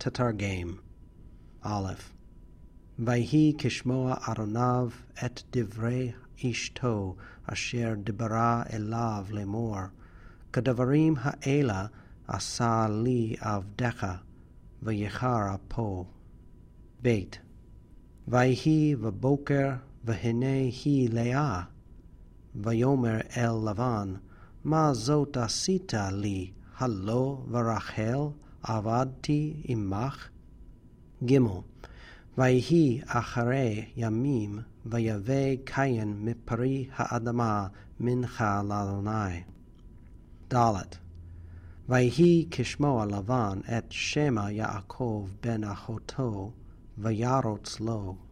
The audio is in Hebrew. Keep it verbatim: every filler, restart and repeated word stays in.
תתרגם. א' ויהי כשמוע ארוניו את דברי אשתו אשר דיברה אליו לאמור, כדברים האלה עשה לי עבדך, ויחר אפו. ב' ויהי בבוקר, והנה היא לאה, ויאמר אל לבן, מה זאת עשית לי, הלא ורחל עבדתי עמך? ג' ויהי אחרי ימים, ויבא קין מפרי האדמה מנחה לאדוני. ד' ויהי כשמוע לבן את שמע יעקב בן אחותו, וירוץ לו.